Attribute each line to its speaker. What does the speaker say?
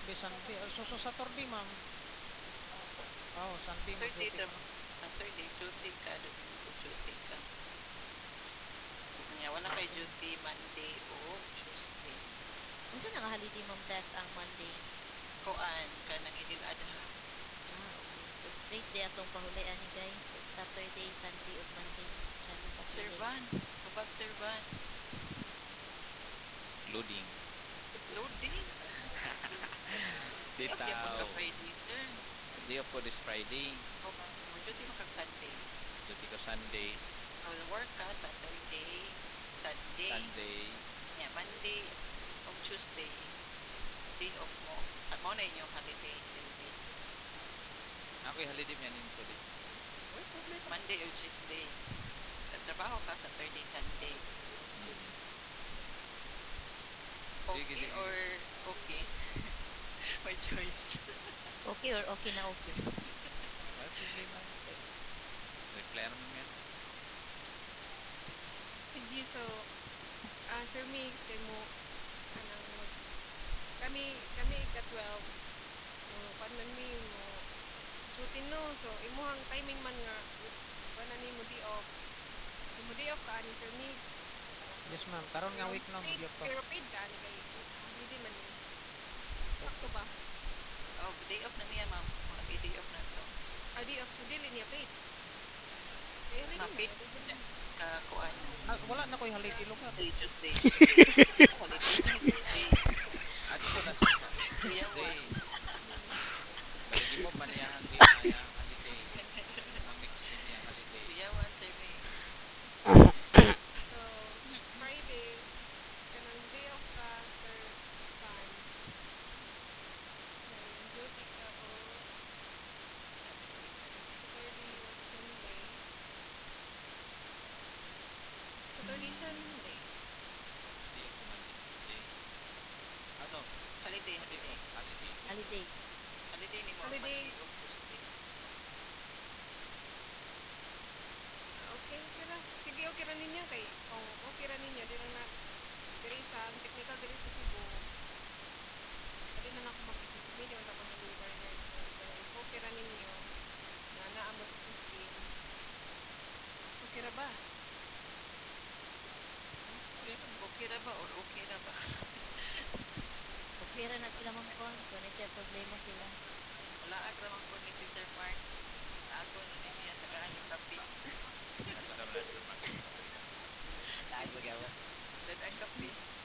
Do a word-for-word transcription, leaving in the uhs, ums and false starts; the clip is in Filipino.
Speaker 1: Saturday, Sunday. Ah, so, so Saturday, ma'am. Oh, Sunday,
Speaker 2: Saturday,
Speaker 1: mag-duty
Speaker 2: tra
Speaker 1: ka na.
Speaker 2: Saturday, duty ka, duty ko duty ka. Nga, wala kay
Speaker 1: Okay.
Speaker 2: duty Monday o Tuesday.
Speaker 3: Unsa na nga holiday ma'am Tess ang Monday?
Speaker 2: Kuan, ka nang Idil Adha.
Speaker 3: Ah, okay. So straight day atong pahulian ni guys. So, Saturday, Sunday ug Monday. Siya nang papili.
Speaker 2: Servan, kabag servan.
Speaker 4: Loading.
Speaker 2: Loading. Di okay po ka
Speaker 4: Bitaw.
Speaker 2: Friday, sir.
Speaker 4: Day off ko this Friday.
Speaker 2: O, mo duty mo kag Sunday.
Speaker 4: Duty ko Sunday.
Speaker 2: O, work ka Saturday, Sunday.
Speaker 4: Sunday.
Speaker 2: Nga, Monday o Tuesday. Day off mo. At mo na inyong holiday, Sylvie.
Speaker 4: Ako'y holiday man yun ko di.
Speaker 2: Monday o Tuesday. Trabaho ka Saturday, Sunday.
Speaker 4: Sige,
Speaker 2: Okay
Speaker 4: sige.
Speaker 2: or okay? May choice.
Speaker 3: Okay or okay na okay?
Speaker 4: May problema. Reply naman yan.
Speaker 5: Sige, so, ah, Sir Mig, kay mo, kanang mag, kami, kami ka twelve, so, paano mi mo, duty no, so, imuhang timing man nga, paano ni mo di off, mo di off ka, ani Sir Mig,
Speaker 1: Yes, ma'am. Karon nga
Speaker 5: pero
Speaker 1: week na,
Speaker 5: paid,
Speaker 1: mag-up ka.
Speaker 5: pero paid ka, ani kay, hindi man ni, sakto ba?
Speaker 2: Oh, day off na niya, ma'am. Okay, day off na to.
Speaker 5: Ah, di off, so, dili niya paid. Kaya rin
Speaker 2: Ma'am,
Speaker 5: na,
Speaker 2: paid
Speaker 5: dili
Speaker 2: ka kuan.
Speaker 1: Ah, wala na ko'y holiday lugar.
Speaker 2: Tuesday, Tuesday, Tuesday. Holiday sa Tuesday.
Speaker 4: Ato na siya sa
Speaker 2: Kuyawan.
Speaker 4: Tuesday. Baligi mo man iyang di ayang holiday. Ang next din iyang holiday.
Speaker 2: Kuyawan, sir May.
Speaker 5: So, Friday, kanang day off ka, Sir Van, na yung duty ka o Saturday o Sunday. Saturday, Sunday.
Speaker 4: Di ako man Tuesday. Ano?
Speaker 2: Holiday,
Speaker 4: Day
Speaker 2: holiday.
Speaker 4: off. Holiday.
Speaker 3: Holiday.
Speaker 2: Holiday ni mo ang
Speaker 5: Holiday.
Speaker 2: Monday o Tuesday.
Speaker 5: Ah, okay, okay ra. Sige, okay ra ninyo kay kung okay ra ninyo, di na na diri sa ang technical diri sa Cebu. Dili man ako makikita di man ako ng lugar na so if okay ra ninyo na naa mo sa fifteen. Okay ra ba?
Speaker 2: Okay ra ba or okay ra ba?
Speaker 3: Okay ra na sila ma'am kon. Kung ano siya problema sila.
Speaker 2: Wala ag ramang po ni Teacher Mark. Ako na ni niya tagaan yung kape.
Speaker 4: Ato daw na sir Mark.
Speaker 2: Dad ang kape.